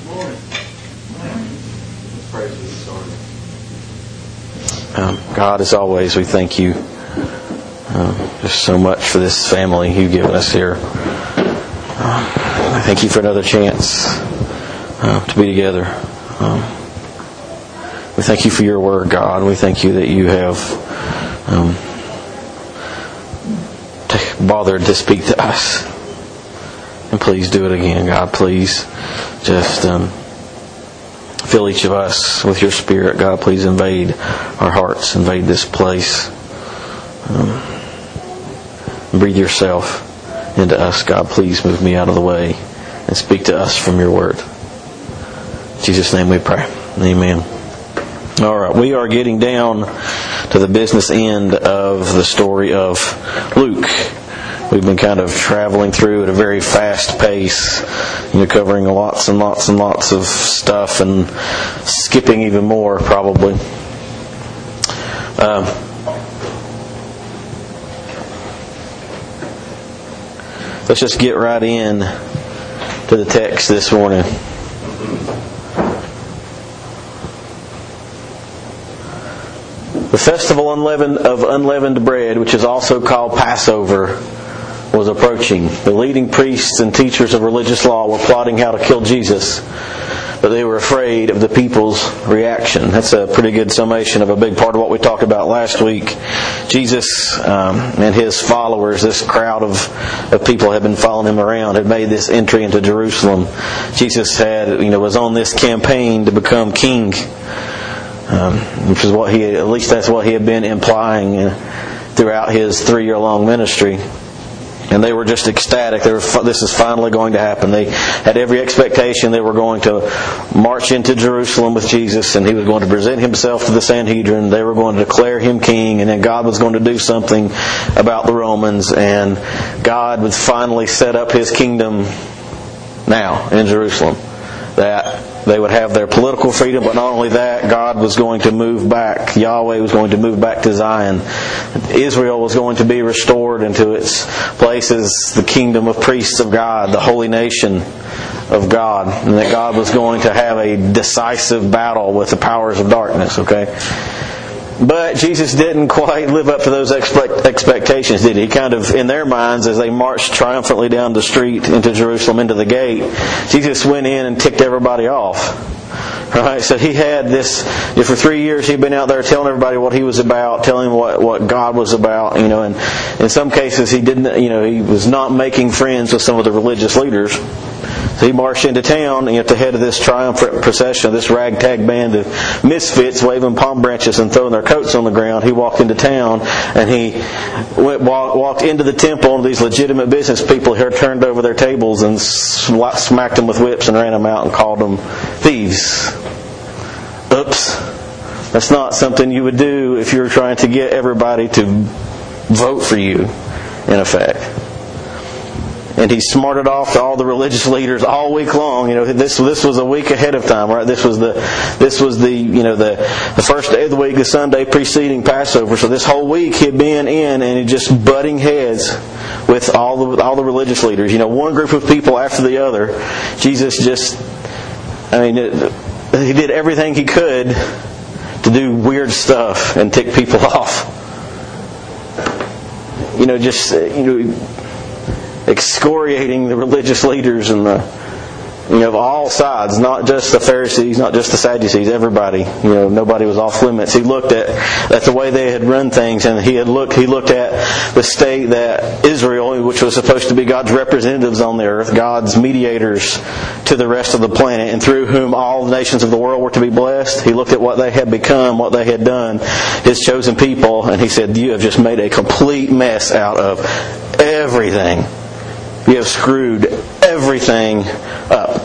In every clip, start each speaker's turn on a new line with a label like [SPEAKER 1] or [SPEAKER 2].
[SPEAKER 1] God, as always, we thank you just so much for this family you've given us here. I thank you for another chance to be together. We thank you for your word, God. We thank you that you have bothered to speak to us. And please do it again, God. Please just fill each of us with your Spirit, God. Please invade our hearts, invade this place. Breathe yourself into us, God. Please move me out of the way and speak to us from your word. In Jesus' name we pray. Amen. All right, we are getting down to the business end of the story of Luke. We've been kind of traveling through at a very fast pace, covering lots and lots and lots of stuff and skipping even more probably. Let's just get right in to the text this morning. The festival of unleavened bread, which is also called Passover, was approaching. The leading priests and teachers of religious law were plotting how to kill Jesus, but they were afraid of the people's reaction. That's a pretty good summation of a big part of what we talked about last week. Jesus and his followers, this crowd of people had been following him around, had made this entry into Jerusalem. Jesus was on this campaign to become king, which is at least that's what he had been implying throughout his 3-year-long ministry. And they were just ecstatic. This is finally going to happen. They had every expectation they were going to march into Jerusalem with Jesus, and he was going to present himself to the Sanhedrin. They were going to declare him king, and then God was going to do something about the Romans, and God would finally set up his kingdom now in Jerusalem. That they would have their political freedom, but not only that, God was going to move back. Yahweh was going to move back to Zion. Israel was going to be restored into its place as the kingdom of priests of God, the holy nation of God, and that God was going to have a decisive battle with the powers of darkness, okay? But Jesus didn't quite live up to those expectations, did he? He kind of, in their minds, as they marched triumphantly down the street into Jerusalem, into the gate, Jesus went in and ticked everybody off. Right? So he had this, for 3 years he'd been out there telling everybody what he was about, telling them what God was about, and in some cases he didn't, he was not making friends with some of the religious leaders. So he marched into town, and at the head of this triumphant procession of this ragtag band of misfits waving palm branches and throwing their coats on the ground, he walked into town, and he walked into the temple, and these legitimate business people here turned over their tables and smacked them with whips and ran them out and called them thieves. Oops. That's not something you would do if you were trying to get everybody to vote for you, in effect. And he smarted off to all the religious leaders all week long. This was a week ahead of time, right? This was the first day of the week, the Sunday preceding Passover. So this whole week he'd been in and just butting heads with all the religious leaders. One group of people after the other. Jesus he did everything he could to do weird stuff and tick people off. Excoriating the religious leaders and of all sides, not just the Pharisees, not just the Sadducees, everybody. Nobody was off limits. He looked at the way they had run things, and he looked at the state that Israel, which was supposed to be God's representatives on the earth, God's mediators to the rest of the planet, and through whom all the nations of the world were to be blessed. He looked at what they had become, what they had done, his chosen people, and he said, "You have just made a complete mess out of everything. You have screwed everything up."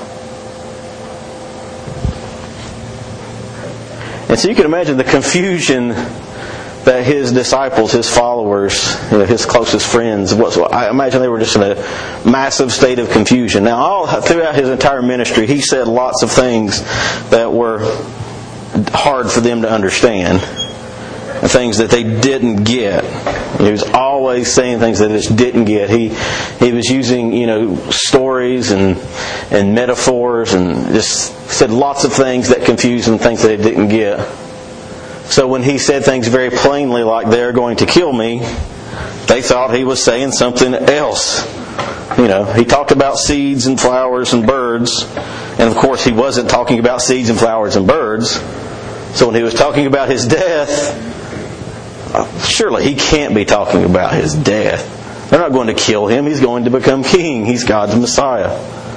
[SPEAKER 1] And so you can imagine the confusion that his disciples, his followers, his closest friends, I imagine they were just in a massive state of confusion. Now, throughout his entire ministry, he said lots of things that were hard for them to understand. and things that they didn't get. He was always saying things that they just didn't get. He was using, stories and metaphors, and just said lots of things that confused them, things that they didn't get. So when he said things very plainly like, "They're going to kill me," they thought he was saying something else. He talked about seeds and flowers and birds, and of course he wasn't talking about seeds and flowers and birds. So when he was talking about his death, surely he can't be talking about his death. They're not going to kill him. He's going to become king. He's God's Messiah.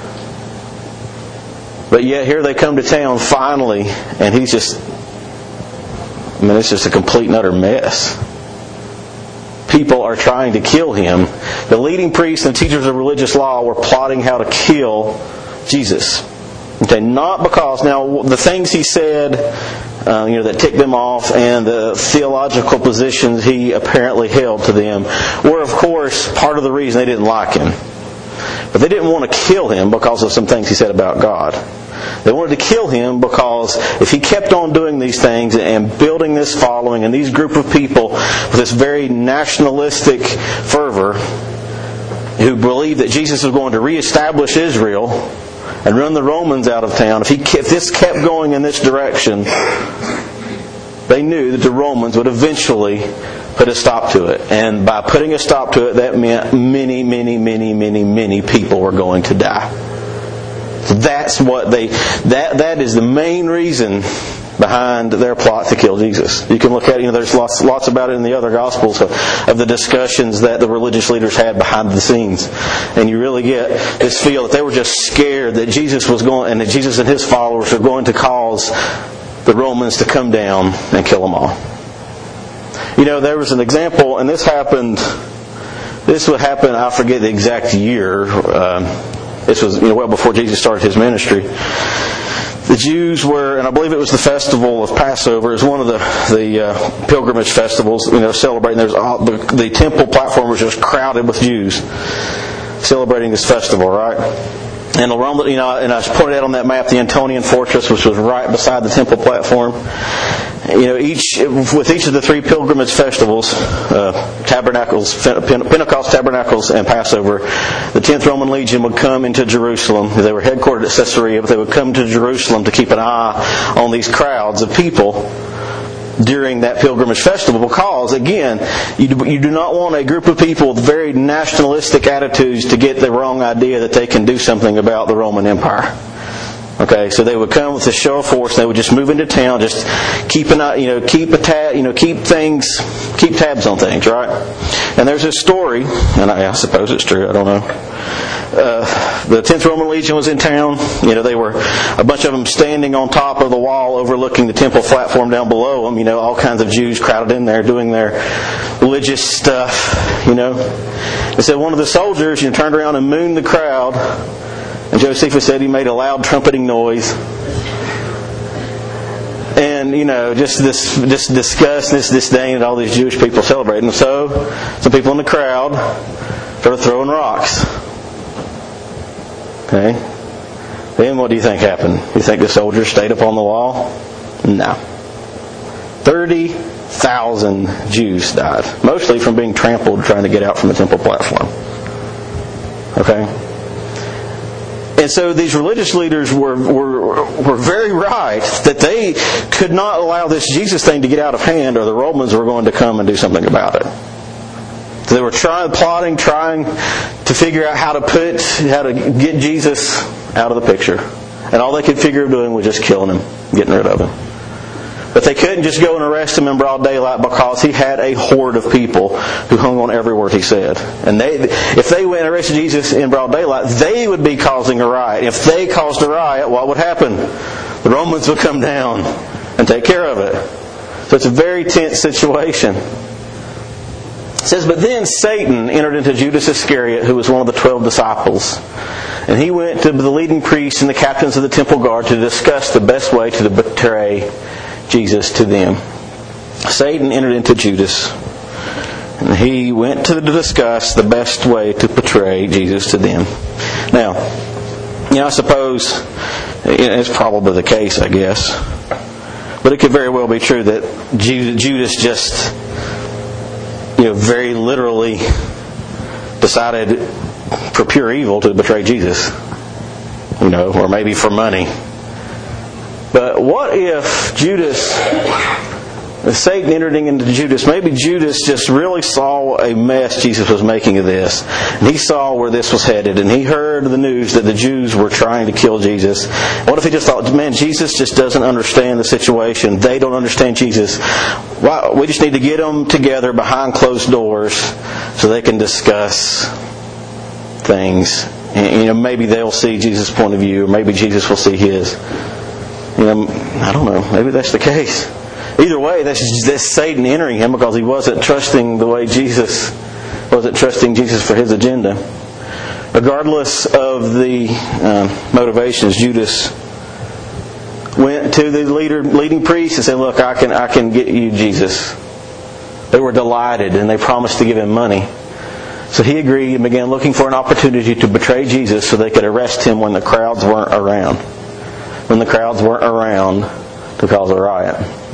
[SPEAKER 1] But yet here they come to town finally, and he's just, it's just a complete and utter mess. People are trying to kill him. The leading priests and teachers of religious law were plotting how to kill Jesus. Okay, not because, now the things he said, that ticked them off, and the theological positions he apparently held to them were, of course, part of the reason they didn't like him. But they didn't want to kill him because of some things he said about God. They wanted to kill him because if he kept on doing these things and building this following and these group of people with this very nationalistic fervor who believed that Jesus was going to reestablish Israel and run the Romans out of town, if this kept going in this direction, they knew that the Romans would eventually put a stop to it. And by putting a stop to it, that meant many people were going to die. That's what that is the main reason behind their plot to kill Jesus. You can look at it, there's lots about it in the other Gospels of the discussions that the religious leaders had behind the scenes. And you really get this feel that they were just scared that Jesus was going, and that Jesus and his followers were going to cause the Romans to come down and kill them all. There was an example, and this would happen, I forget the exact year. This was well before Jesus started his ministry. The Jews were, and I believe it was the festival of Passover, is one of the pilgrimage festivals, celebrating. The temple platform was just crowded with Jews celebrating this festival, right? And around, and I pointed out on that map the Antonian fortress, which was right beside the temple platform. With each of the three pilgrimage festivals, Tabernacles, Pentecost, Tabernacles, and Passover, the 10th Roman Legion would come into Jerusalem. They were headquartered at Caesarea, but they would come to Jerusalem to keep an eye on these crowds of people during that pilgrimage festival, because, again, you do not want a group of people with very nationalistic attitudes to get the wrong idea that they can do something about the Roman Empire. Okay, so they would come with a show of force. They would just move into town, just keep tabs on things, right? And there's this story, and I suppose it's true. I don't know. The 10th Roman Legion was in town. They were a bunch of them standing on top of the wall overlooking the temple platform down below them. All kinds of Jews crowded in there doing their religious stuff. They said one of the soldiers turned around and mooned the crowd. And Josephus said he made a loud trumpeting noise. And, just this disgust, this disdain at all these Jewish people celebrating. So, some people in the crowd started throwing rocks. Okay? Then what do you think happened? You think the soldiers stayed up on the wall? No. 30,000 Jews died. Mostly from being trampled trying to get out from the temple platform. Okay? And so these religious leaders were very right that they could not allow this Jesus thing to get out of hand, or the Romans were going to come and do something about it. So they were trying to figure out how to get Jesus out of the picture. And all they could figure of doing was just killing him, getting rid of him. But they couldn't just go and arrest him in broad daylight, because he had a horde of people who hung on every word he said. And if they went and arrested Jesus in broad daylight, they would be causing a riot. If they caused a riot, what would happen? The Romans would come down and take care of it. So it's a very tense situation. It says, but then Satan entered into Judas Iscariot, who was one of the 12 disciples. And he went to the leading priests and the captains of the temple guard to discuss the best way to betray Jesus to them. Satan entered into Judas, and he went to discuss the best way to betray Jesus to them. Now, I suppose it's probably the case, I guess, But it could very well be true that Judas just, very literally decided for pure evil to betray Jesus. Or maybe for money. But what if Satan entering into Judas, maybe Judas just really saw a mess Jesus was making of this. And he saw where this was headed. And he heard the news that the Jews were trying to kill Jesus. What if he just thought, man, Jesus just doesn't understand the situation. They don't understand Jesus. We just need to get them together behind closed doors so they can discuss things. And, maybe they'll see Jesus' point of view, or maybe Jesus will see his. I don't know. Maybe that's the case. Either way, that's Satan entering him because he wasn't trusting the way Jesus wasn't trusting Jesus for his agenda. Regardless of the motivations, Judas went to the leading priest and said, "Look, I can get you Jesus." They were delighted and they promised to give him money. So he agreed and began looking for an opportunity to betray Jesus so they could arrest him when the crowds weren't around. When the crowds weren't around to cause a riot.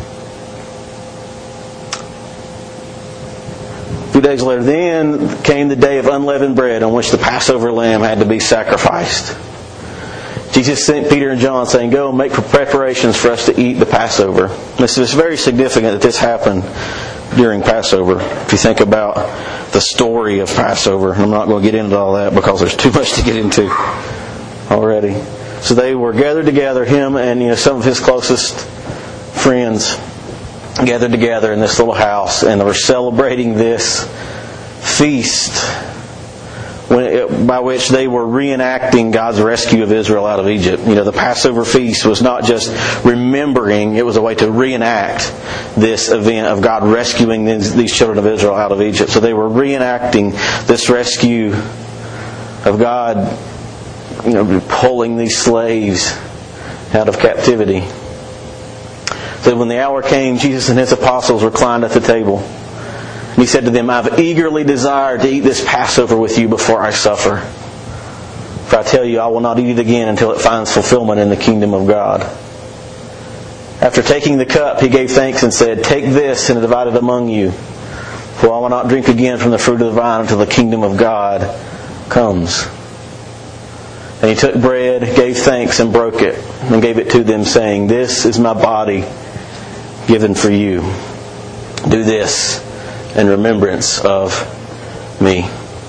[SPEAKER 1] A few days later, then came the day of unleavened bread on which the Passover lamb had to be sacrificed. Jesus sent Peter and John saying, "Go and make preparations for us to eat the Passover." This is very significant that this happened during Passover. If you think about the story of Passover, and I'm not going to get into all that because there's too much to get into already. So they were gathered together, him and some of his closest friends gathered together in this little house, and they were celebrating this feast by which they were reenacting God's rescue of Israel out of Egypt. The Passover feast was not just remembering, it was a way to reenact this event of God rescuing these children of Israel out of Egypt. So they were reenacting this rescue of God, pulling these slaves out of captivity. So when the hour came, Jesus and his apostles reclined at the table. And he said to them, "I've eagerly desired to eat this Passover with you before I suffer. For I tell you, I will not eat it again until it finds fulfillment in the kingdom of God." After taking the cup, he gave thanks and said, "Take this and divide it among you. For I will not drink again from the fruit of the vine until the kingdom of God comes." And he took bread, gave thanks, and broke it, and gave it to them, saying, "This is my body given for you. Do this in remembrance of me."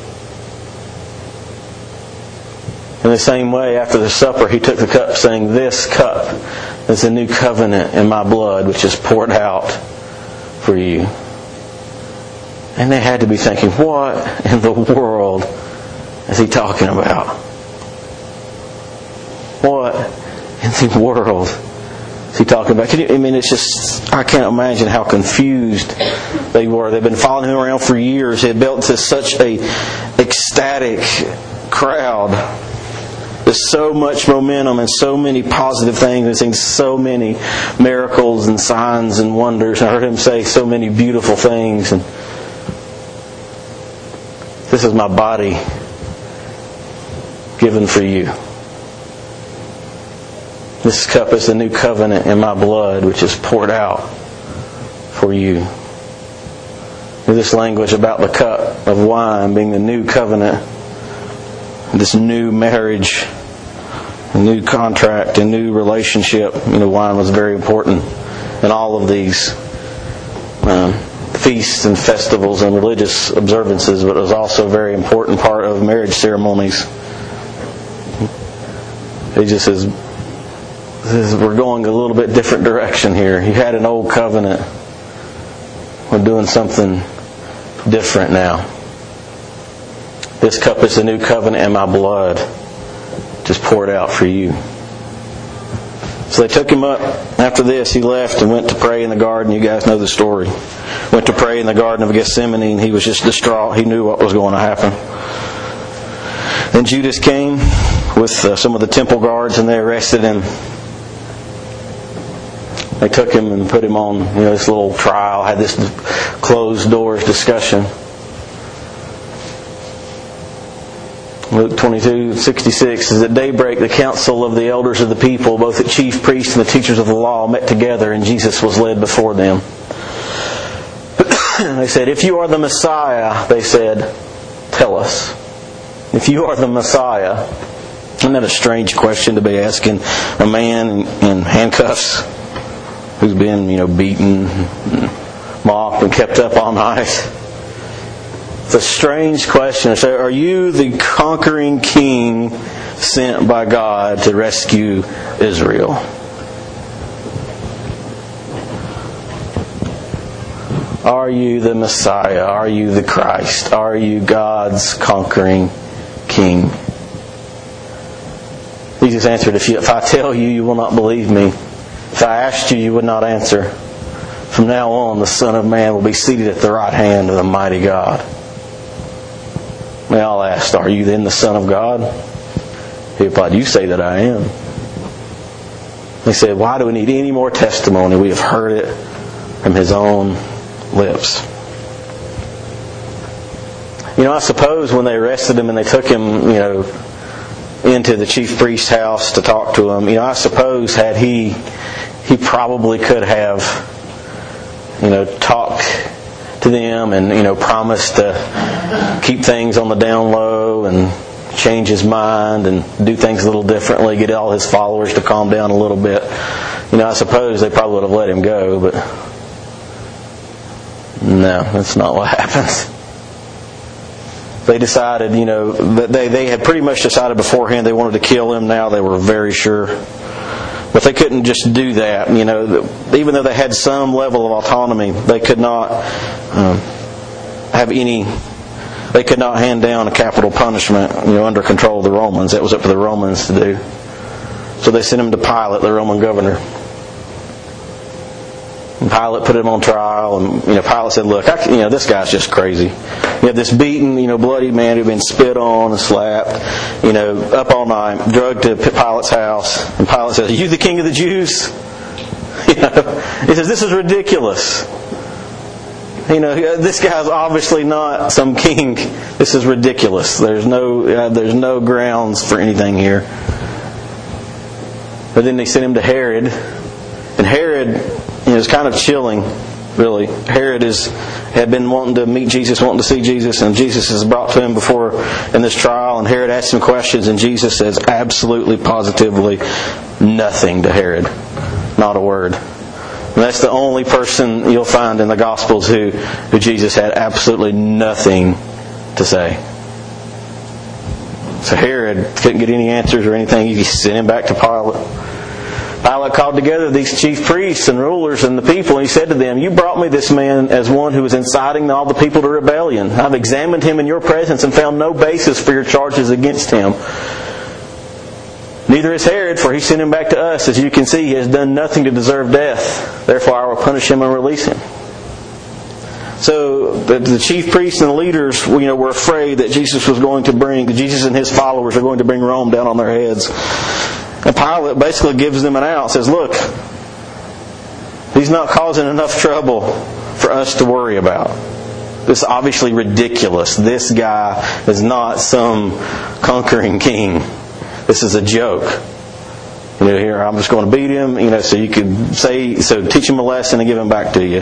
[SPEAKER 1] In the same way, after the supper, he took the cup, saying, "This cup is the new covenant in my blood, which is poured out for you." And they had to be thinking, what in the world is he talking about? What in the world is he talking about? I can't imagine how confused they were. They've been following him around for years. He had built to such a ecstatic crowd. There's so much momentum and so many positive things. We've seen so many miracles and signs and wonders. I heard him say so many beautiful things. And this is my body given for you. This cup is the new covenant in my blood, which is poured out for you. This language about the cup of wine being the new covenant, this new marriage, a new contract, a new relationship. Wine was very important in all of these feasts and festivals and religious observances, but it was also a very important part of marriage ceremonies. We're going a little bit different direction here. You had an old covenant. We're doing something different now. This cup is the new covenant in my blood, just poured out for you. So they took him up. After this, he left and went to pray in the garden. You guys know the story. Went to pray in the Garden of Gethsemane, and he was just distraught. He knew what was going to happen. Then Judas came with some of the temple guards, and they arrested him. They took him and put him on this little trial, had this closed doors discussion. Luke 22:66 says, at daybreak the council of the elders of the people, both the chief priests and the teachers of the law, met together, and Jesus was led before them. They said, if you are the Messiah, they said, tell us. If you are the Messiah. Isn't that a strange question to be asking a man in handcuffs who's been, beaten, mocked, and kept up all night? It's a strange question. So, are you the conquering king sent by God to rescue Israel? Are you the Messiah? Are you the Christ? Are you God's conquering king? Jesus answered, if I tell you, you will not believe me. If I asked you, you would not answer. From now on, the Son of Man will be seated at the right hand of the mighty God. They all asked, are you then the Son of God? He replied, you say that I am. They said, why do we need any more testimony? We have heard it from His own lips. I suppose when they arrested Him and they took Him, into the chief priest's house to talk to Him, I suppose had he probably could have, talked to them and, promised to keep things on the down low and change his mind and do things a little differently, get all his followers to calm down a little bit. I suppose they probably would have let him go, but no, that's not what happens. They decided, that they had pretty much decided beforehand they wanted to kill him. Now they were very sure. But they couldn't just do that. Even though they had some level of autonomy, they could not they could not hand down a capital punishment, under control of the Romans. That was up to the Romans to do. So they sent him to Pilate, the Roman governor. And Pilate put him on trial, and Pilate said, "Look, this guy's just crazy. You have this beaten, bloody man who'd been spit on and slapped, up all night, drugged to Pilate's house." And Pilate says, "Are you the king of the Jews?" He says, "This is ridiculous. This guy's obviously not some king. This is ridiculous. There's no grounds for anything here." But then they sent him to Herod, and Herod, it's kind of chilling, really. Herod had been wanting to meet Jesus, wanting to see Jesus, and Jesus is brought to him before in this trial, and Herod asks him questions, and Jesus says absolutely, positively nothing to Herod. Not a word. And that's the only person you'll find in the Gospels who Jesus had absolutely nothing to say. So Herod couldn't get any answers or anything. He sent him back to Pilate. Pilate called together these chief priests and rulers and the people, and he said to them, "You brought me this man as one who was inciting all the people to rebellion. I've examined him in your presence and found no basis for your charges against him. Neither is Herod, for he sent him back to us. As you can see, he has done nothing to deserve death. Therefore I will punish him and release him." So the chief priests and the leaders, were afraid that Jesus and his followers are going to bring Rome down on their heads. And Pilate basically gives them an out. Says, "Look, he's not causing enough trouble for us to worry about. This is obviously ridiculous. This guy is not some conquering king. This is a joke. Here, I'm just going to beat him, so you could teach him a lesson and give him back to you."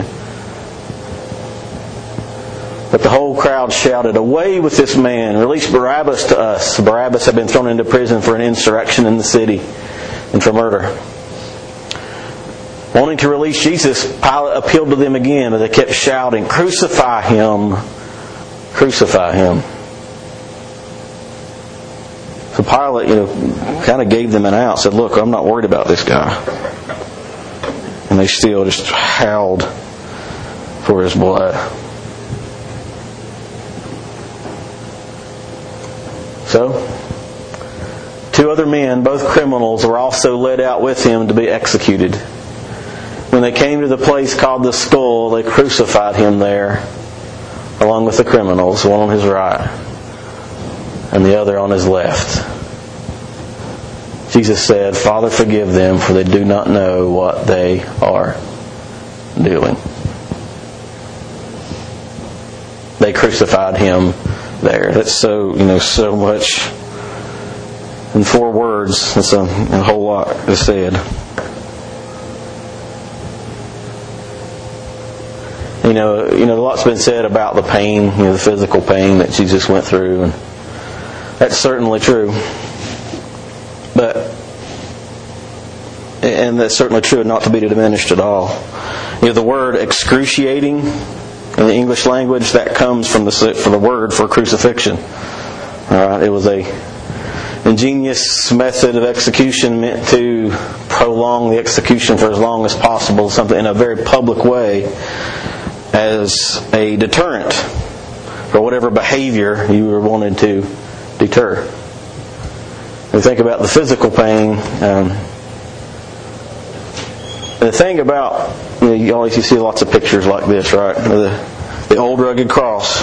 [SPEAKER 1] But the whole crowd shouted, "Away with this man! Release Barabbas to us." Barabbas had been thrown into prison for an insurrection in the city and for murder. Wanting to release Jesus, Pilate appealed to them again, but they kept shouting, "Crucify him! Crucify him!" So Pilate, kind of gave them an out. Said, "Look, I'm not worried about this guy." And they still just howled for his blood. So, 2 other men, both criminals, were also led out with him to be executed. When they came to the place called the Skull, they crucified him there, along with the criminals, one on his right and the other on his left. Jesus said, "Father, forgive them, for they do not know what they are doing." They crucified him there. That's so much in 4 words. That's a whole lot is said. A lot's been said about the pain, the physical pain that Jesus went through, and that's certainly true. And that's certainly true, and not to be diminished at all. The word excruciating in the English language, that comes from the word for crucifixion. All right, it was a ingenious method of execution meant to prolong the execution for as long as possible, something in a very public way, as a deterrent for whatever behavior you were wanting to deter. When you think about the physical pain, the thing about, you see lots of pictures like this, right? The old rugged cross.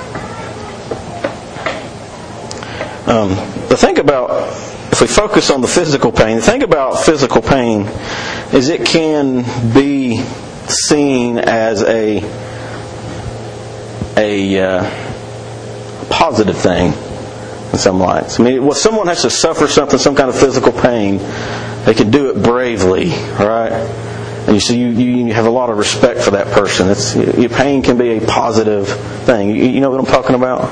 [SPEAKER 1] The thing about, if we focus on the physical pain, the thing about physical pain is it can be seen as a positive thing in some lights. When someone has to suffer some kind of physical pain, they can do it bravely, right? And you have a lot of respect for that person. Your pain can be a positive thing. You know what I'm talking about?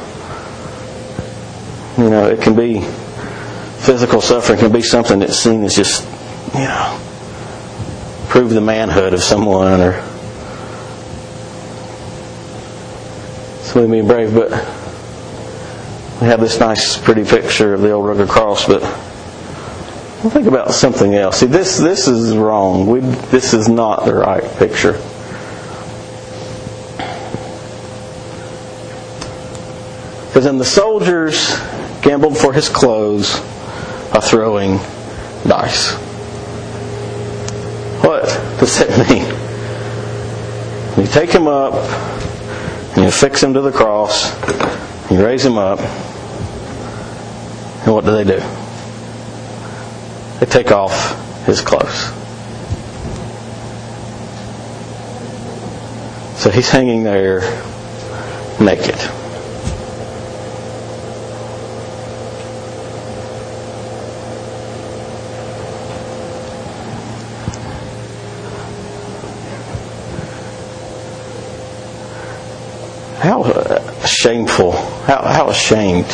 [SPEAKER 1] It can be, physical suffering can be something that's seen as just, prove the manhood of someone, or somebody being brave. But we have this nice, pretty picture of the old rugged cross, but we'll think about something else. See, this is wrong. This is not the right picture. Because then the soldiers gambled for his clothes by throwing dice. What does that mean? You take him up, and you fix him to the cross, you raise him up, and what do? They take off his clothes. So he's hanging there naked. How shameful. How ashamed.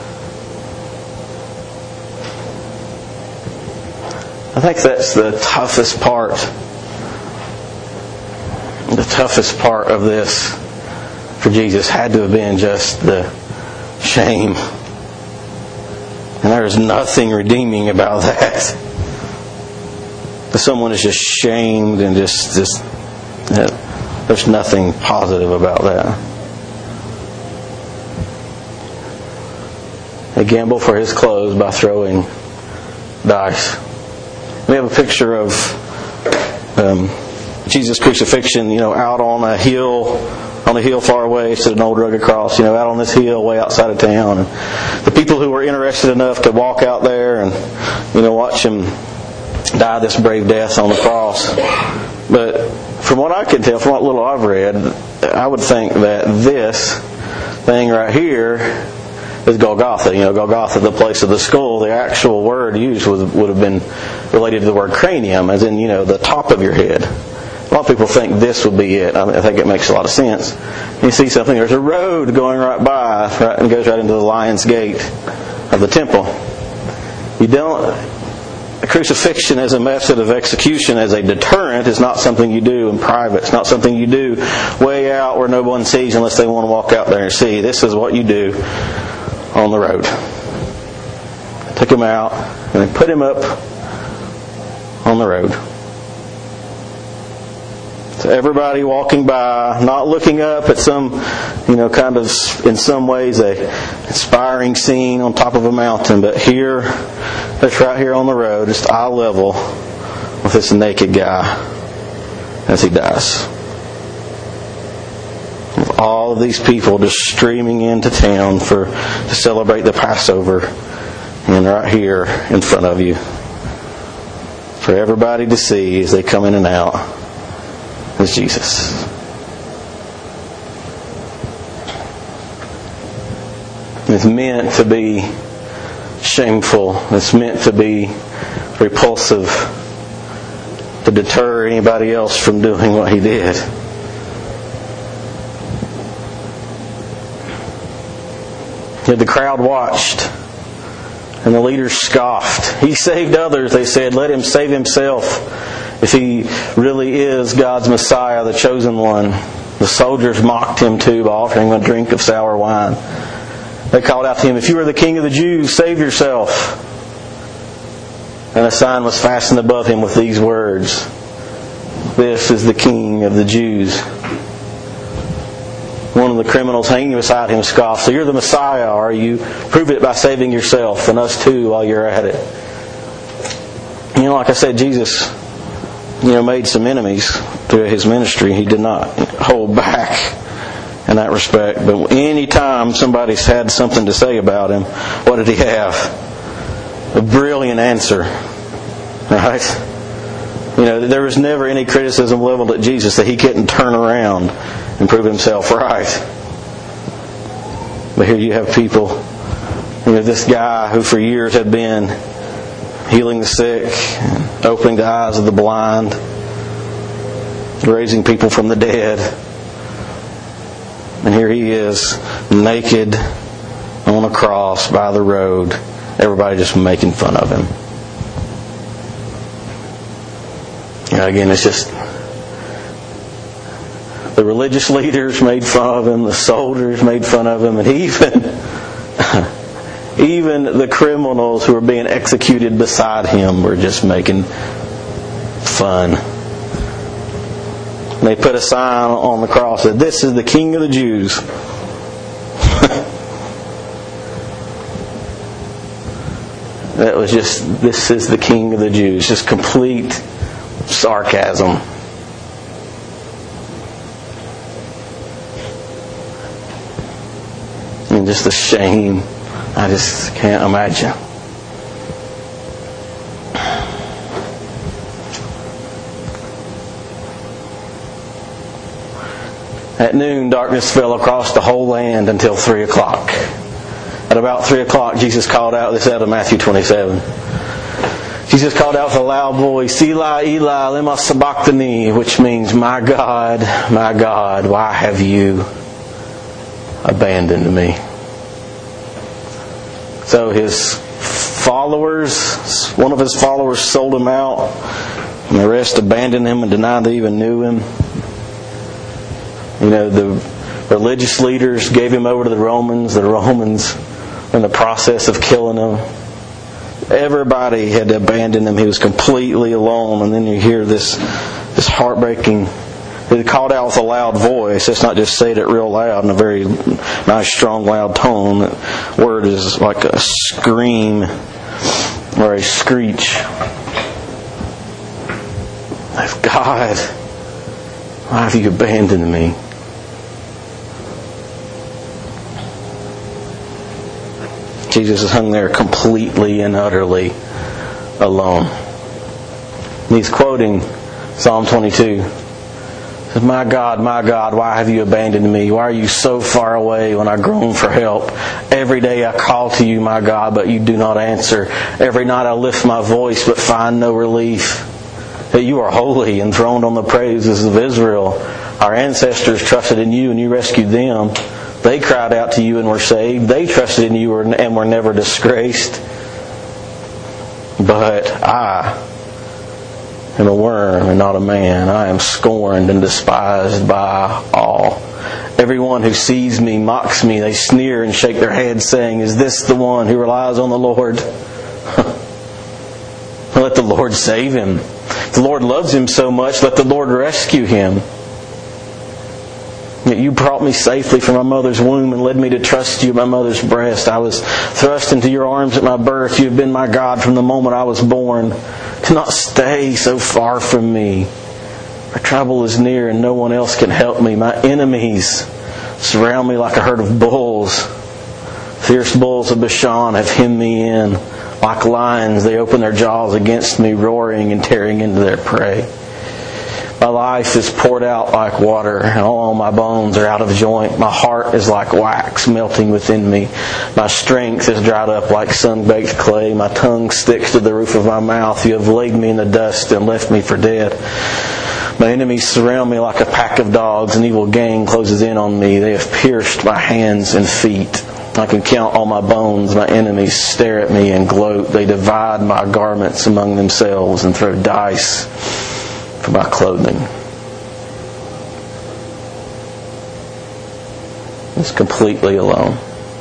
[SPEAKER 1] I think that's the toughest part. The toughest part of this for Jesus had to have been just the shame. And there's nothing redeeming about that. If someone is just shamed and just there's nothing positive about that. They gamble for his clothes by throwing dice. We have a picture of Jesus' crucifixion, out on a hill far away. It's an old rugged cross, out on this hill way outside of town. And the people who were interested enough to walk out there and, watch him die this brave death on the cross. But from what I can tell, from what little I've read, I would think that this thing right here is Golgotha. Golgotha, the place of the skull. The actual word used would have been related to the word cranium, as in, the top of your head. A lot of people think this would be it. I think it makes a lot of sense. You see something, there's a road going right by, right, and goes right into the Lion's Gate of the temple. Crucifixion as a method of execution, as a deterrent, is not something you do in private. It's not something you do way out where no one sees unless they want to walk out there and see. This is what you do on the road. Took him out and they put him up on the road. So everybody walking by, not looking up at some, kind of, in some ways, a inspiring scene on top of a mountain, but here, that's right here on the road, just eye level with this naked guy as he dies. With all of these people just streaming into town to celebrate the Passover, and right here in front of you, for everybody to see as they come in and out, is Jesus. It's meant to be shameful. It's meant to be repulsive, to deter anybody else from doing what he did. Yet the crowd watched, and the leaders scoffed. He saved others, they said. Let him save himself if he really is God's Messiah, the chosen one. The soldiers mocked him too by offering him a drink of sour wine. They called out to him, if you are the king of the Jews, save yourself. And a sign was fastened above him with these words, this is the King of the Jews. One of the criminals hanging beside him scoffed, so you're the Messiah, are you? Prove it by saving yourself and us too while you're at it. Like I said, Jesus made some enemies through his ministry. He did not hold back in that respect. But any time somebody's had something to say about him, what did he have? A brilliant answer. Right? There was never any criticism leveled at Jesus that he couldn't turn around and prove himself right. But here you have people, this guy who for years had been healing the sick, opening the eyes of the blind, raising people from the dead. And here he is, naked on a cross by the road. Everybody just making fun of him. Again, it's just the religious leaders made fun of him, the soldiers made fun of him, and even the criminals who were being executed beside him were just making fun. They put a sign on the cross that this is the King of the Jews. That was just, this is the King of the Jews. Just complete sarcasm. And just the shame. I just can't imagine. At noon, darkness fell across the whole land until 3 o'clock. At about 3 o'clock, Jesus called out, this is out of Matthew 27. Jesus called out with a loud voice, Eli, Eli, lema sabachthani, which means, my God, why have you abandoned me? So his followers, one of his followers sold him out, and the rest abandoned him and denied they even knew him. The religious leaders gave him over to the Romans. The Romans were in the process of killing him. Everybody had to abandon him. He was completely alone. And then you hear this heartbreaking. He called out with a loud voice. It's not just said it real loud in a very nice, strong, loud tone. The word is like a scream or a screech. God, why have you abandoned me? Jesus is hung there completely and utterly alone. And he's quoting Psalm 22. My God, why have you abandoned me? Why are you so far away when I groan for help? Every day I call to you, my God, but you do not answer. Every night I lift my voice, but find no relief. That you are holy, enthroned on the praises of Israel. Our ancestors trusted in you and you rescued them. They cried out to you and were saved. They trusted in you and were never disgraced. But I am a worm and not a man. I am scorned and despised by all. Everyone who sees me mocks me. They sneer and shake their heads, saying, is this the one who relies on the Lord? Let the Lord save him. If the Lord loves him so much, let the Lord rescue him. Yet you brought me safely from my mother's womb and led me to trust you at my mother's breast. I was thrust into your arms at my birth. You have been my God from the moment I was born. Do not stay so far from me. For trouble is near and no one else can help me. My enemies surround me like a herd of bulls. Fierce bulls of Bashan have hemmed me in. Like lions, they open their jaws against me, roaring and tearing into their prey. My life is poured out like water, and all my bones are out of joint. My heart is like wax melting within me. My strength is dried up like sun-baked clay. My tongue sticks to the roof of my mouth. You have laid me in the dust and left me for dead. My enemies surround me like a pack of dogs. An evil gang closes in on me. They have pierced my hands and feet. I can count all my bones. My enemies stare at me and gloat. They divide my garments among themselves and throw dice for my clothing. It's completely alone.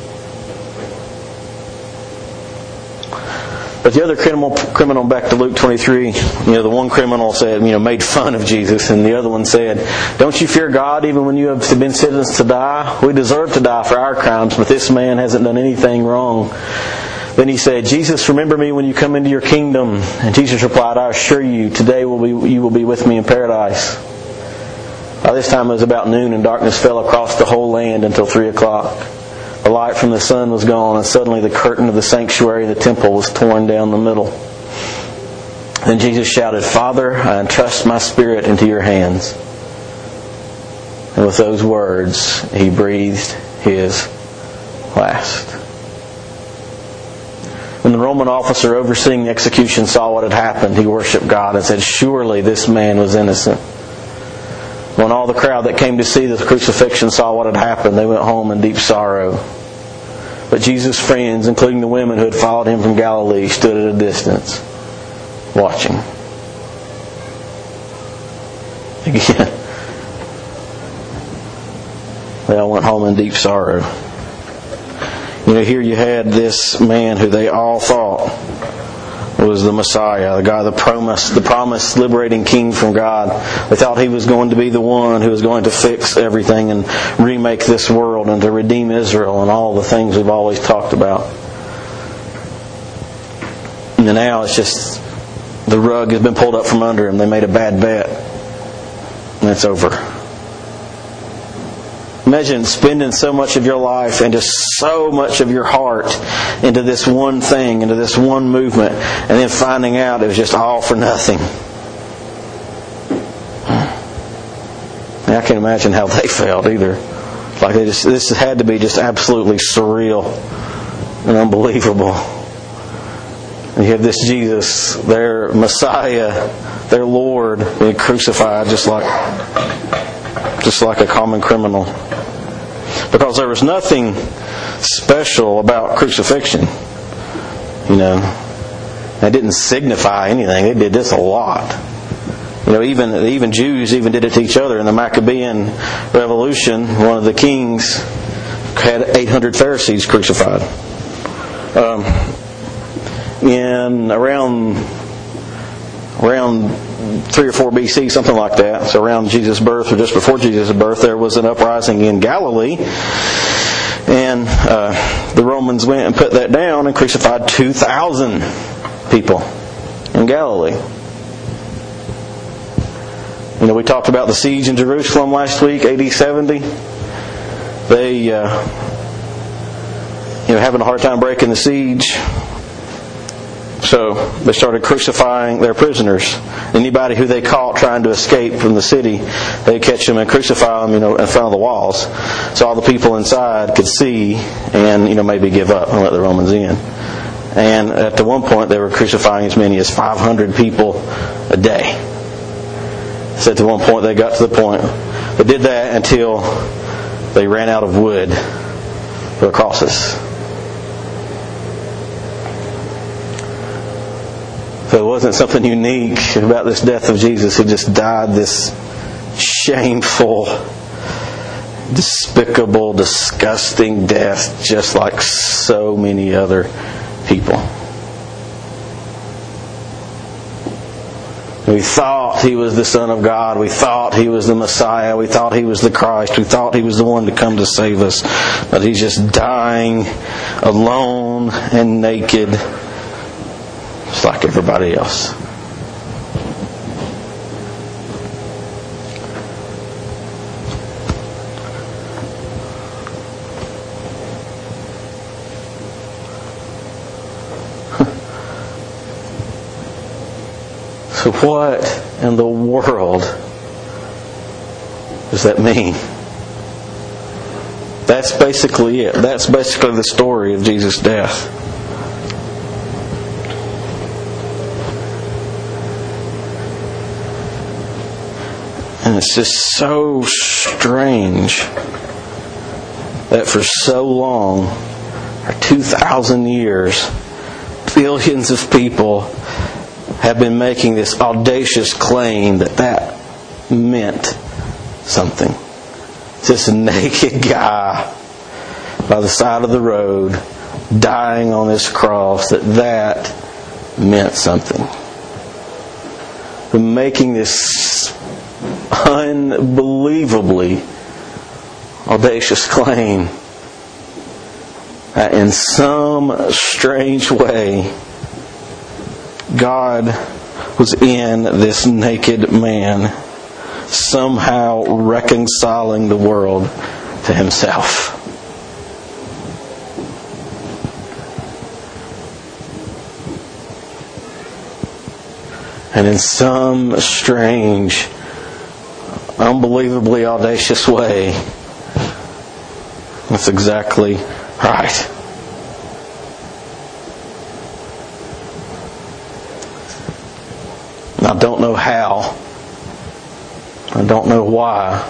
[SPEAKER 1] But the other criminal, back to Luke 23, the one criminal said, made fun of Jesus, and the other one said, "Don't you fear God even when you have been sentenced to die? We deserve to die for our crimes, but this man hasn't done anything wrong." Then he said, "Jesus, remember me when you come into your kingdom." And Jesus replied, "I assure you, today you will be with me in paradise." By this time it was about noon, and darkness fell across the whole land until 3 o'clock. The light from the sun was gone, and suddenly the curtain of the sanctuary in the temple was torn down the middle. Then Jesus shouted, "Father, I entrust my spirit into your hands." And with those words, he breathed his last. When the Roman officer overseeing the execution saw what had happened, he worshipped God and said, "Surely this man was innocent." When all the crowd that came to see the crucifixion saw what had happened, they went home in deep sorrow. But Jesus' friends, including the women who had followed him from Galilee, stood at a distance, watching. Again, they all went home in deep sorrow. Here you had this man who they all thought was the Messiah, the guy, the promised liberating king from God. They thought he was going to be the one who was going to fix everything and remake this world and to redeem Israel and all the things we've always talked about. And now it's just the rug has been pulled up from under him. They made a bad bet, and it's over. Imagine spending so much of your life and just so much of your heart into this one thing, into this one movement, and then finding out it was just all for nothing. I can't imagine how they felt either. Like this had to be just absolutely surreal and unbelievable. And you have this Jesus, their Messiah, their Lord, being crucified just like a common criminal. Because there was nothing special about crucifixion. It didn't signify anything. They did this a lot. Even Jews even did it to each other. In the Maccabean Revolution, one of the kings had 800 Pharisees crucified. In around 3 or 4 BC, something like that. So around Jesus' birth, or just before Jesus' birth, there was an uprising in Galilee. And the Romans went and put that down and crucified 2,000 people in Galilee. We talked about the siege in Jerusalem last week, AD 70. They, having a hard time breaking the siege. So they started crucifying their prisoners. Anybody who they caught trying to escape from the city, they'd catch them and crucify them, in front of the walls, so all the people inside could see and, maybe give up and let the Romans in. And at one point, they were crucifying as many as 500 people a day. So at one point, they got to the point they did that until they ran out of wood for the crosses. So it wasn't something unique about this death of Jesus. He just died this shameful, despicable, disgusting death, just like so many other people. We thought He was the Son of God. We thought He was the Messiah. We thought He was the Christ. We thought He was the one to come to save us. But He's just dying alone and naked, just like everybody else. So what in the world does that mean? That's basically it. That's basically the story of Jesus' death. And it's just so strange that for so long, for 2,000 years, billions of people have been making this audacious claim that meant something. This naked guy by the side of the road dying on this cross, that meant something. We're making this unbelievably audacious claim that in some strange way God was in this naked man, somehow reconciling the world to Himself. And in some strange, unbelievably audacious way, that's exactly right. I don't know how. I don't know why.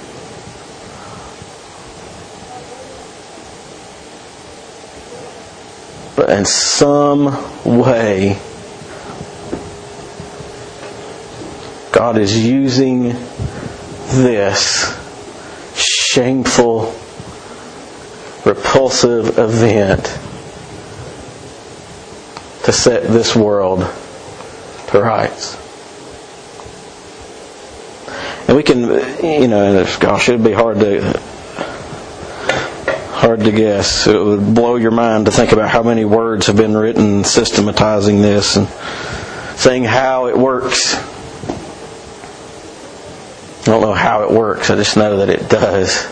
[SPEAKER 1] But in some way, God is using this shameful, repulsive event to set this world to rights. And we can, gosh, it'd be hard to guess. It would blow your mind to think about how many words have been written systematizing this and saying how it works. I don't know how it works. I just know that it does.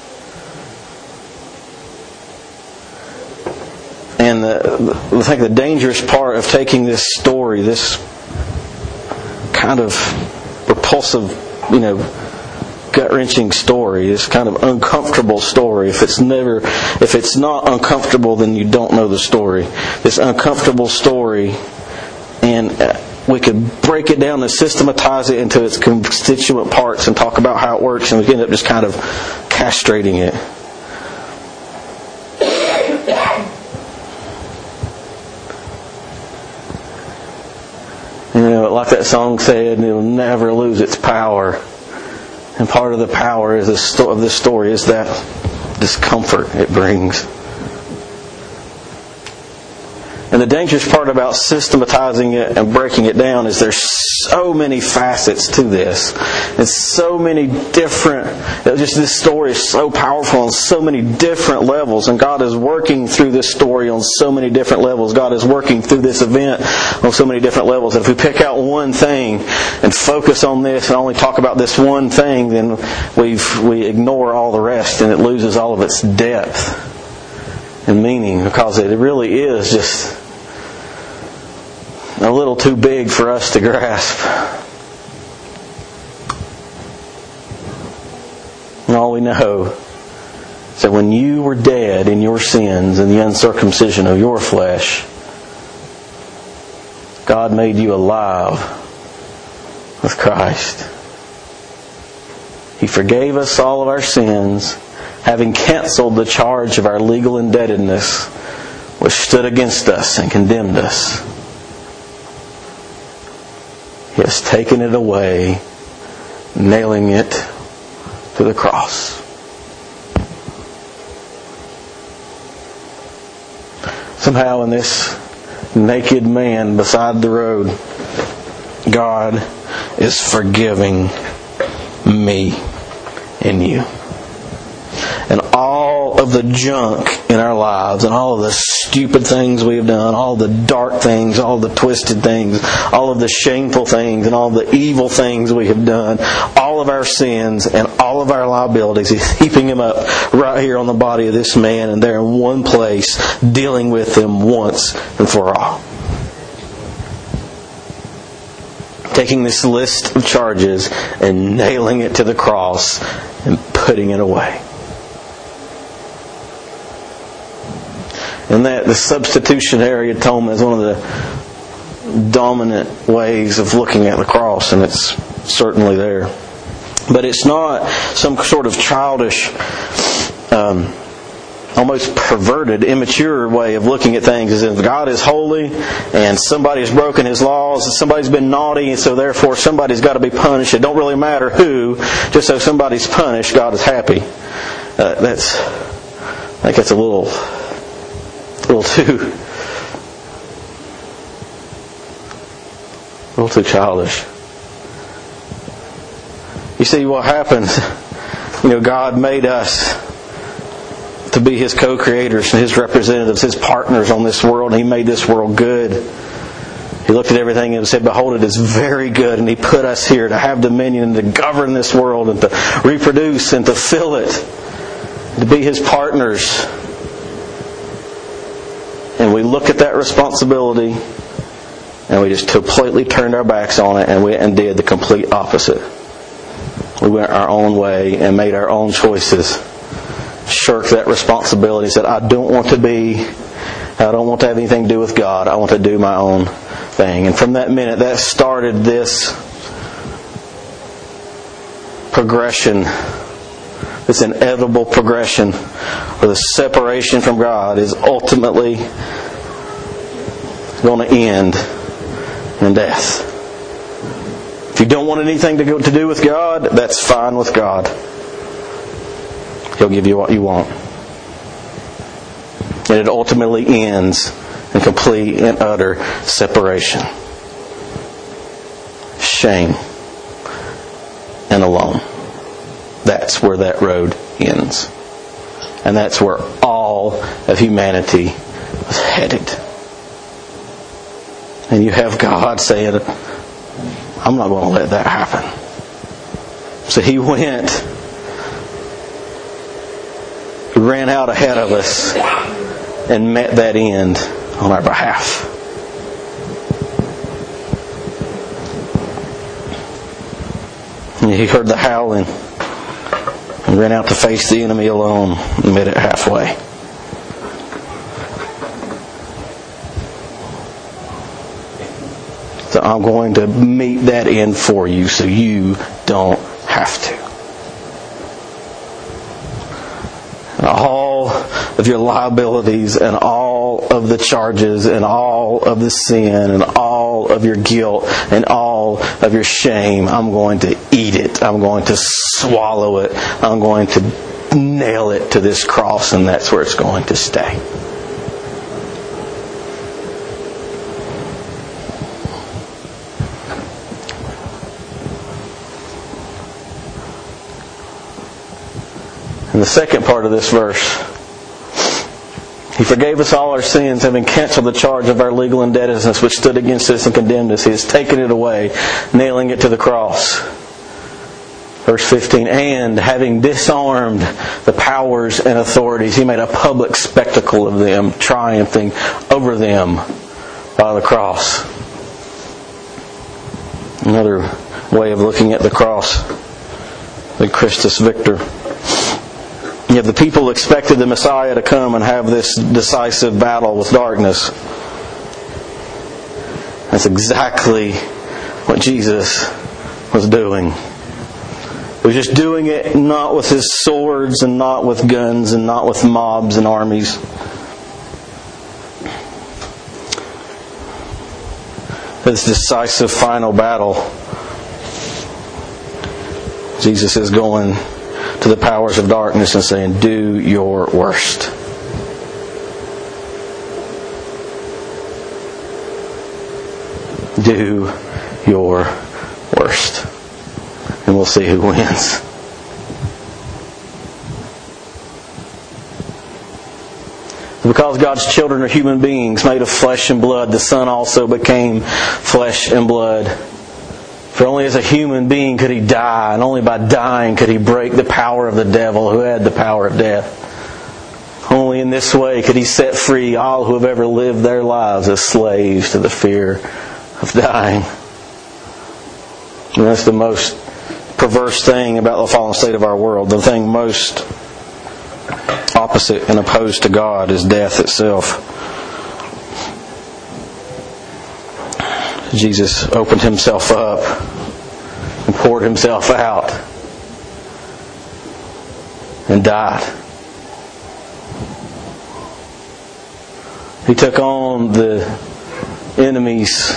[SPEAKER 1] And I think the dangerous part of taking this story, this kind of repulsive, gut-wrenching story, this kind of uncomfortable story. If it's not uncomfortable, then you don't know the story. This uncomfortable story, and we could break it down and systematize it into its constituent parts and talk about how it works, and we end up just kind of castrating it. Like that song said, it'll never lose its power. And part of the power of this story is that discomfort it brings. And the dangerous part about systematizing it and breaking it down is there's so many facets to this. And so many different, this story is so powerful on so many different levels. And God is working through this story on so many different levels. God is working through this event on so many different levels. And if we pick out one thing and focus on this and only talk about this one thing, then we ignore all the rest and it loses all of its depth and meaning, because it really is just a little too big for us to grasp. And all we know is that when you were dead in your sins and the uncircumcision of your flesh, God made you alive with Christ. He forgave us all of our sins, having canceled the charge of our legal indebtedness, which stood against us and condemned us. He has taken it away, nailing it to the cross. Somehow in this naked man beside the road, God is forgiving me and you. And all of the junk in our lives, and all of the stupid things we have done, all the dark things, all the twisted things, all of the shameful things, and all the evil things we have done, all of our sins and all of our liabilities, He's heaping them up right here on the body of this man, and they're in one place, dealing with them once and for all. taking this list of charges and nailing it to the cross and putting it away. And that the substitutionary atonement is one of the dominant ways of looking at the cross, and it's certainly there. But it's not some sort of childish, almost perverted, immature way of looking at things, as if God is holy and somebody has broken His laws, and somebody's been naughty, and so therefore somebody's got to be punished. It don't really matter who, just so somebody's punished, God is happy. I think it's a little too childish. You see what happens, God made us to be His co-creators and His representatives, His partners on this world, and He made this world good. He looked at everything and said, "Behold, it is very good," and He put us here to have dominion and to govern this world and to reproduce and to fill it, to be His partners. And we look at that responsibility and we just completely turned our backs on it and did the complete opposite. We went our own way and made our own choices. Shirked that responsibility. Said, I don't want to have anything to do with God. I want to do my own thing. And from that minute, that started this progression, this inevitable progression, where the separation from God is ultimately going to end in death. If you don't want anything to do with God, that's fine with God. He'll give you what you want. And it ultimately ends in complete and utter separation. Shame and alone. That's where that road ends. And that's where all of humanity was headed. And you have God saying, I'm not going to let that happen. So He ran out ahead of us and met that end on our behalf. And He heard the howling and ran out to face the enemy alone and met it halfway. So I'm going to meet that end for you so you don't have to. And all of your liabilities and all of the charges and all of the sin and all of your guilt and all of your shame, I'm going to eat it. I'm going to swallow it. I'm going to nail it to this cross, and that's where it's going to stay. In the second part of this verse, He forgave us all our sins, having canceled the charge of our legal indebtedness which stood against us and condemned us. He has taken it away, nailing it to the cross. Verse 15, and having disarmed the powers and authorities, He made a public spectacle of them, triumphing over them by the cross. Another way of looking at the cross, the Christus Victor. You have the people who expected the Messiah to come and have this decisive battle with darkness. That's exactly what Jesus was doing. He was just doing it not with His swords and not with guns and not with mobs and armies. This decisive final battle, Jesus is going to the powers of darkness and saying, do your worst. Do your worst. And we'll see who wins. Because God's children are human beings made of flesh and blood, the Son also became flesh and blood. For only as a human being could He die, and only by dying could He break the power of the devil who had the power of death. Only in this way could He set free all who have ever lived their lives as slaves to the fear of dying. And that's the most perverse thing about the fallen state of our world. The thing most opposite and opposed to God is death itself. Jesus opened himself up and poured himself out and died. He took on the enemy's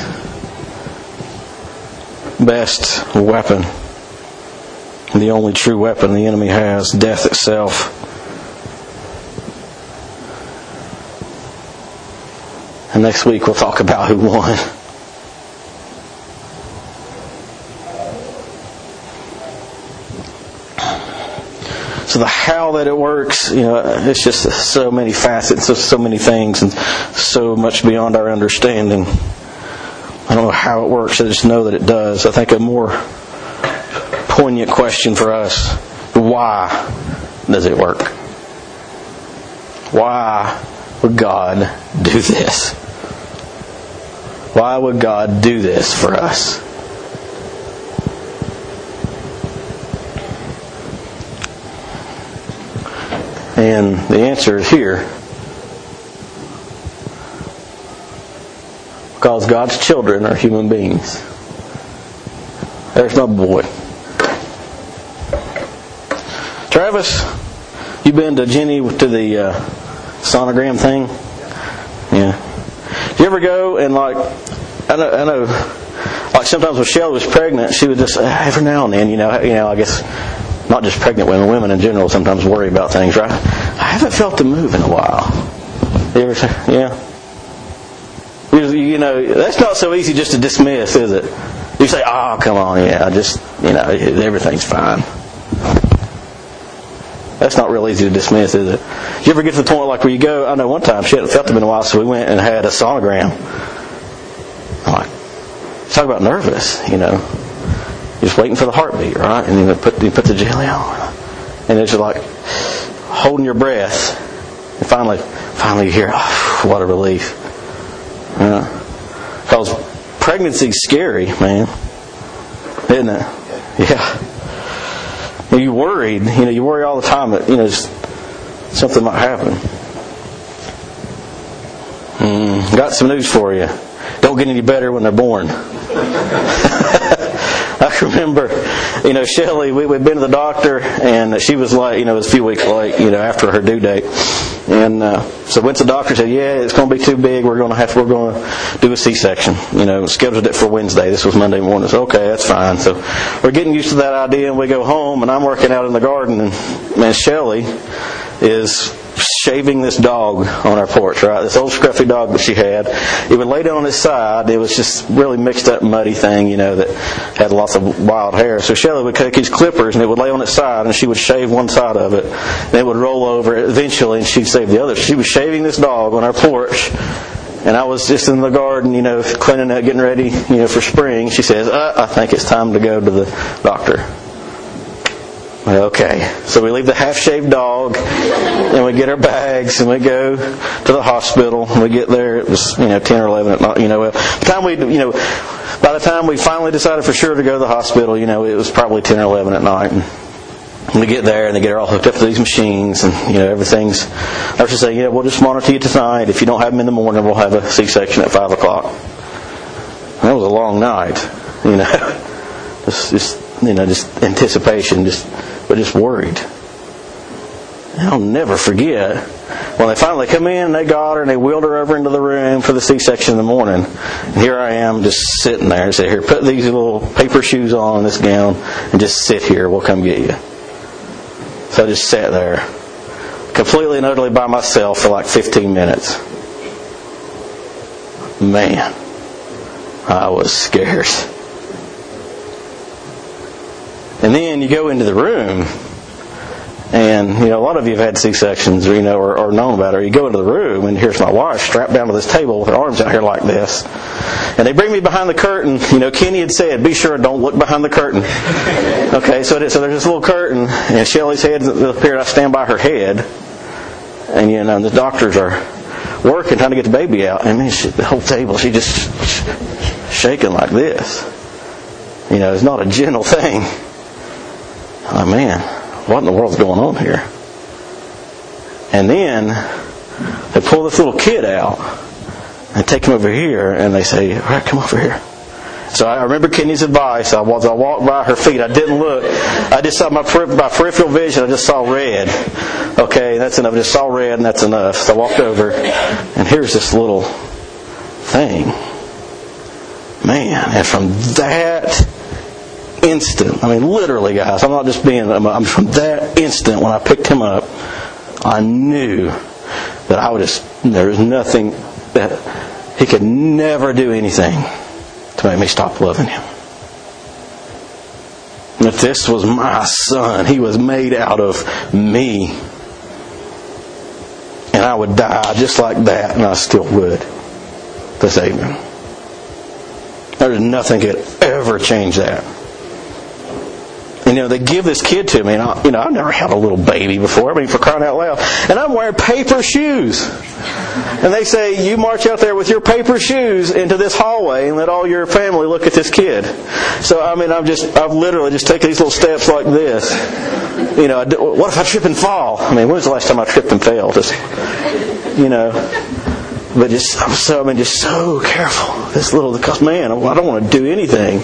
[SPEAKER 1] best weapon, the only true weapon the enemy has, death itself. And next week we'll talk about who won. So the how that it works, it's just so many facets, so many things, and so much beyond our understanding. I don't know how it works, I just know that it does. I think a more poignant question for us, why does it work? Why would God do this? Why would God do this for us? And the answer is here. Because God's children are human beings. There's my boy. Travis, you been to Jenny to the sonogram thing? Yeah. Do you ever go and I know, like sometimes when Shelley was pregnant, she would just every now and then, I guess. Not just pregnant women in general sometimes worry about things, right? I haven't felt the move in a while. You ever say, yeah? That's not so easy just to dismiss, is it? You say, oh, come on, yeah, everything's fine. That's not real easy to dismiss, is it? You ever get to the point like where you go, I know one time she hadn't felt them in a while, so we went and had a sonogram. I'm like, talk about nervous, just waiting for the heartbeat, right? And you put the jelly on. And it's just like holding your breath. And finally you hear, oh, what a relief. Because pregnancy's scary, man. Isn't it? Yeah. You're worried. You worry all the time that, something might happen. Got some news for you. Don't get any better when they're born. I remember, Shelley, we'd been to the doctor, and she was like, it was a few weeks late, after her due date. And so went to the doctor and said, yeah, it's going to be too big. We're going to do a C-section. Scheduled it for Wednesday. This was Monday morning. So, okay, that's fine. So we're getting used to that idea, and we go home, and I'm working out in the garden, and man, Shelley is shaving this dog on our porch, right? This old scruffy dog that she had. It would lay down on its side. It was just really mixed up, muddy thing, that had lots of wild hair. So Shelley would take these clippers and it would lay on its side, and she would shave one side of it. And it would roll over eventually, and she'd save the other. She was shaving this dog on our porch, and I was just in the garden, cleaning up, getting ready, for spring. She says, I think it's time to go to the doctor. Okay, so we leave the half-shaved dog, and we get our bags, and we go to the hospital. And we get there, it was 10 or 11 at night. By the time we finally decided for sure to go to the hospital, it was probably 10 or 11 at night. And we get there, and they get her all hooked up to these machines, and everything's. I was just saying, we'll just monitor you tonight. If you don't have them in the morning, we'll have a C-section at 5 o'clock. And that was a long night, just anticipation, but just worried. And I'll never forget when they finally come in and they got her and they wheeled her over into the room for the C-section in the morning. And here I am just sitting there and say, here, put these little paper shoes on, this gown, and just sit here. We'll come get you. So I just sat there completely and utterly by myself for like 15 minutes. Man, I was scared. And then you go into the room, and a lot of you have had C-sections, or or known about it. Or you go into the room, and here's my wife strapped down to this table with her arms out here like this. And they bring me behind the curtain. Kenny had said, "Be sure don't look behind the curtain." Okay, so there's this little curtain, and Shelley's head up here. I stand by her head, and and the doctors are working trying to get the baby out, and the whole table, she just shaking like this. It's not a gentle thing. Oh man, what in the world's going on here? And then they pull this little kid out and take him over here, and they say, all right, come over here. So I remember Kenny's advice. I walked by her feet. I didn't look. I just saw my peripheral vision. I just saw red. Okay, that's enough. I just saw red, and that's enough. So I walked over, and here's this little thing. Man, and from that instant, literally, guys, I'm not just being, I'm from that instant when I picked him up, I knew that there was nothing, that he could never do anything to make me stop loving him. If this was my son, he was made out of me. And I would die just like that, and I still would, to save him. There's nothing could ever change that. They give this kid to me, and I've never had a little baby before. For crying out loud. And I'm wearing paper shoes. And they say, you march out there with your paper shoes into this hallway and let all your family look at this kid. So, I've literally just taken these little steps like this. What if I trip and fall? When was the last time I tripped and fell? But just so careful. Because man, I don't want to do anything,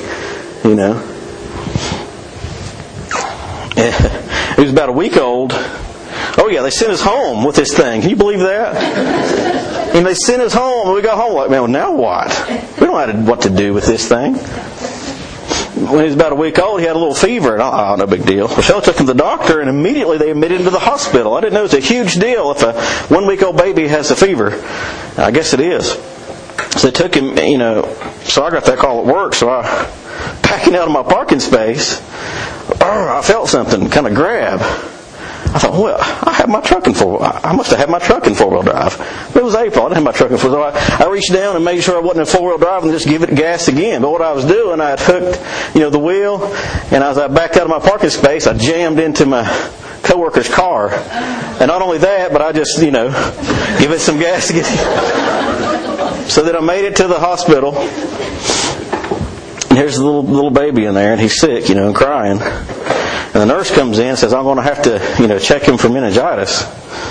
[SPEAKER 1] He was about a week old. Oh yeah, they sent us home with this thing. Can you believe that? And they sent us home, and we got home like, man, now what? We don't know what to do with this thing. When he was about a week old, he had a little fever. And no big deal. Michelle took him to the doctor, and immediately they admitted him to the hospital. I didn't know it was a huge deal if a 1-week-old baby has a fever. I guess it is. So they took him, so I got that call at work. So backing out of my parking space, I felt something kind of grab. I thought, well, I must have had my truck in 4-wheel drive. It was April. I didn't have my truck in 4-wheel drive. So I reached down and made sure I wasn't in 4-wheel drive and just give it gas again. But what I was doing, I had hooked, the wheel, and as I backed out of my parking space, I jammed into my coworker's car. And not only that, but I just, give it some gas to get So then I made it to the hospital. And here's the little baby in there, and he's sick, and crying. And the nurse comes in and says, I'm going to have to, check him for meningitis.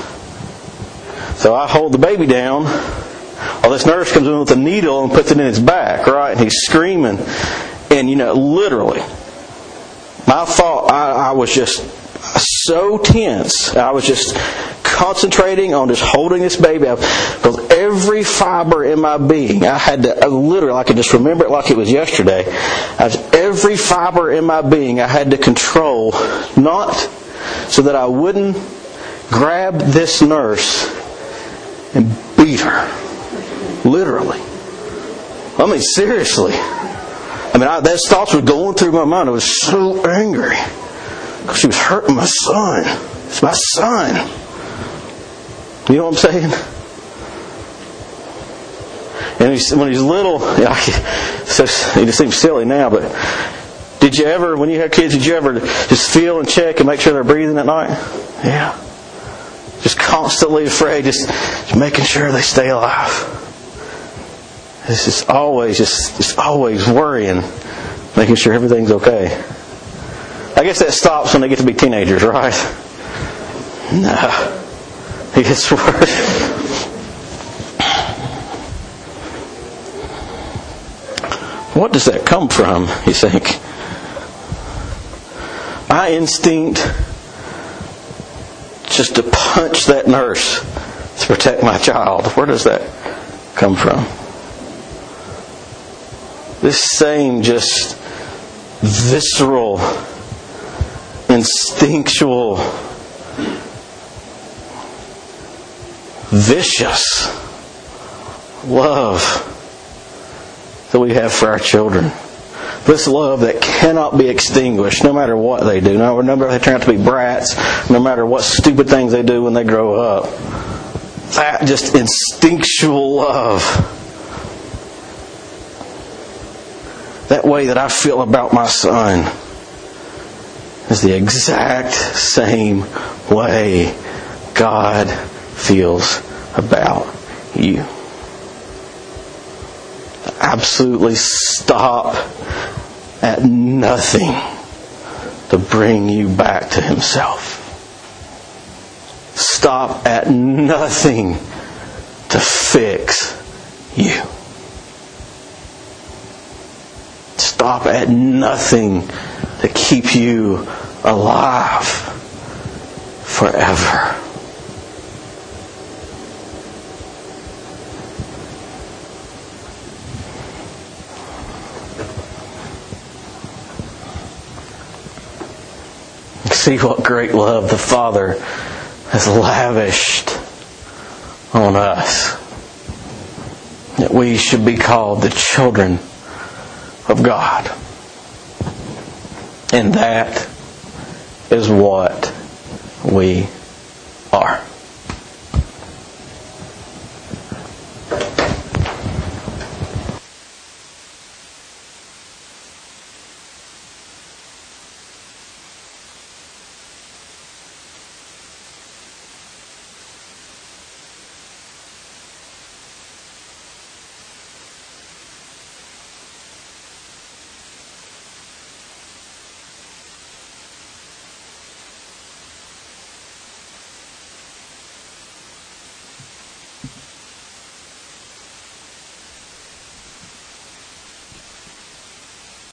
[SPEAKER 1] So I hold the baby down while this nurse comes in with a needle and puts it in his back, right? And he's screaming. And, literally, my thought, I was just so tense. I was just concentrating on just holding this baby up, because every fiber in my being, I could just remember it like it was yesterday. Every fiber in my being I had to control, not so that I wouldn't grab this nurse and beat her. Literally. Seriously. Those thoughts were going through my mind. I was so angry. She was hurting my son. It's my son. You know what I'm saying? And when he's little, he just seems silly now, but did you ever, when you had kids, did you ever just feel and check and make sure they're breathing at night? Yeah. Just constantly afraid, just making sure they stay alive. It's just always worrying, making sure everything's okay. I guess that stops when they get to be teenagers, right? No. It gets worse. What does that come from, you think? My instinct just to punch that nurse to protect my child. Where does that come from? This same just visceral, instinctual, vicious love that we have for our children. This love that cannot be extinguished no matter what they do. No matter if they turn out to be brats, no matter what stupid things they do when they grow up. That just instinctual love. That way that I feel about my son is the exact same way God feels about you. Absolutely stop at nothing to bring you back to Himself. Stop at nothing to fix you. Stop at nothing to keep you alive forever. See what great love the Father has lavished on us, that we should be called the children of God. And that is what we